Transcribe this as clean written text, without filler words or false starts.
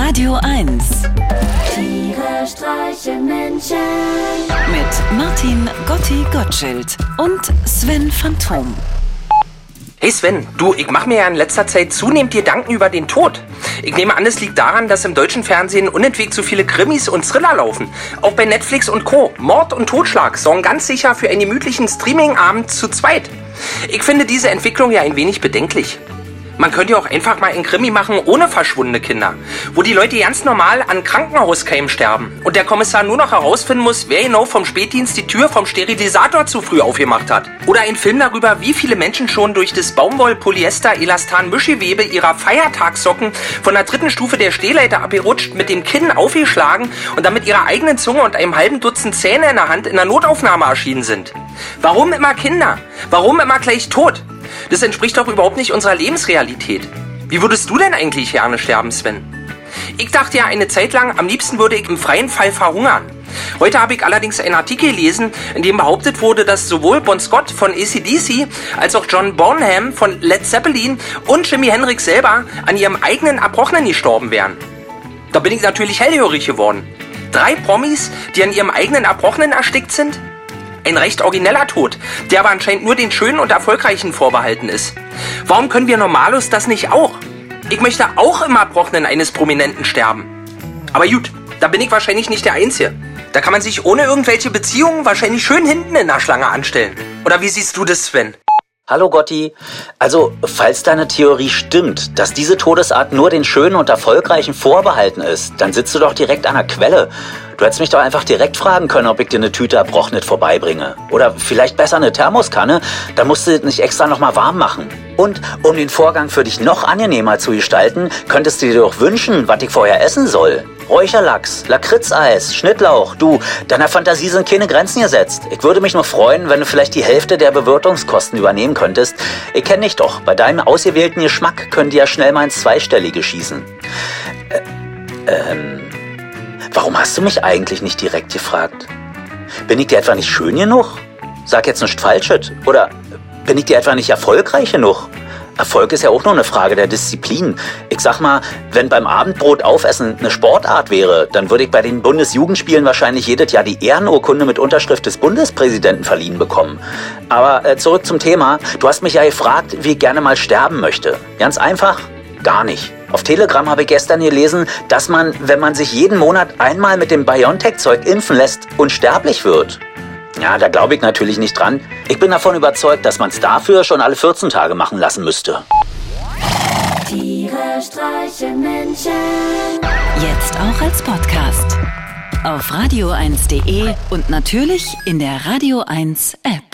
Radio 1. Tiere streichen Menschen. Mit Martin Gotti-Gottschild und Sven Phantom. Hey Sven, du, ich mache mir ja in letzter Zeit zunehmend Gedanken über den Tod. Ich nehme an, es liegt daran, dass im deutschen Fernsehen unentwegt so viele Krimis und Thriller laufen. Auch bei Netflix und Co. Mord und Totschlag sorgen ganz sicher für einen gemütlichen Streaming-Abend zu zweit. Ich finde diese Entwicklung ja ein wenig bedenklich. Man könnte ja auch einfach mal einen Krimi machen ohne verschwundene Kinder, wo die Leute ganz normal an Krankenhauskeimen sterben und der Kommissar nur noch herausfinden muss, wer genau vom Spätdienst die Tür vom Sterilisator zu früh aufgemacht hat. Oder ein Film darüber, wie viele Menschen schon durch das Baumwoll-Polyester-Elastan-Mischgewebe ihrer Feiertagssocken von der 3. Stufe der Stehleiter abgerutscht, mit dem Kinn aufgeschlagen und dann mit ihrer eigenen Zunge und einem halben Dutzend Zähne in der Hand in der Notaufnahme erschienen sind. Warum immer Kinder? Warum immer gleich tot? Das entspricht doch überhaupt nicht unserer Lebensrealität. Wie würdest du denn eigentlich gerne sterben, Sven? Ich dachte ja eine Zeit lang, am liebsten würde ich im freien Fall verhungern. Heute habe ich allerdings einen Artikel gelesen, in dem behauptet wurde, dass sowohl Bon Scott von AC/DC als auch John Bonham von Led Zeppelin und Jimi Hendrix selber an ihrem eigenen Erbrochenen gestorben wären. Da bin ich natürlich hellhörig geworden. 3 Promis, die an ihrem eigenen Erbrochenen erstickt sind? Ein recht origineller Tod, der aber anscheinend nur den Schönen und Erfolgreichen vorbehalten ist. Warum können wir Normalos das nicht auch? Ich möchte auch im Erbrochenen eines Prominenten sterben. Aber gut, da bin ich wahrscheinlich nicht der Einzige. Da kann man sich ohne irgendwelche Beziehungen wahrscheinlich schön hinten in der Schlange anstellen. Oder wie siehst du das, Sven? Hallo Gotti. Also, falls deine Theorie stimmt, dass diese Todesart nur den Schönen und Erfolgreichen vorbehalten ist, dann sitzt du doch direkt an der Quelle. Du hättest mich doch einfach direkt fragen können, ob ich dir eine Tüte Erbrochenes vorbeibringe. Oder vielleicht besser eine Thermoskanne, dann musst du nicht extra nochmal warm machen. Und um den Vorgang für dich noch angenehmer zu gestalten, könntest du dir doch wünschen, was ich vorher essen soll. Räucherlachs, Lakritzeis, Schnittlauch, du, deiner Fantasie sind keine Grenzen gesetzt. Ich würde mich nur freuen, wenn du vielleicht die Hälfte der Bewirtungskosten übernehmen könntest. Ich kenne dich doch, bei deinem ausgewählten Geschmack können die ja schnell mal ins Zweistellige schießen. Warum hast du mich eigentlich nicht direkt gefragt? Bin ich dir etwa nicht schön genug? Sag jetzt nichts Falsches. Oder bin ich dir etwa nicht erfolgreich genug? Erfolg ist ja auch nur eine Frage der Disziplin. Ich sag mal, wenn beim Abendbrot aufessen eine Sportart wäre, dann würde ich bei den Bundesjugendspielen wahrscheinlich jedes Jahr die Ehrenurkunde mit Unterschrift des Bundespräsidenten verliehen bekommen. Aber zurück zum Thema. Du hast mich ja gefragt, wie ich gerne mal sterben möchte. Ganz einfach, gar nicht. Auf Telegram habe ich gestern gelesen, dass man, wenn man sich jeden Monat einmal mit dem BioNTech-Zeug impfen lässt, unsterblich wird. Ja, da glaube ich natürlich nicht dran. Ich bin davon überzeugt, dass man es dafür schon alle 14 Tage machen lassen müsste. Tiere streichen Menschen. Jetzt auch als Podcast. Auf radio1.de und natürlich in der Radio 1 App.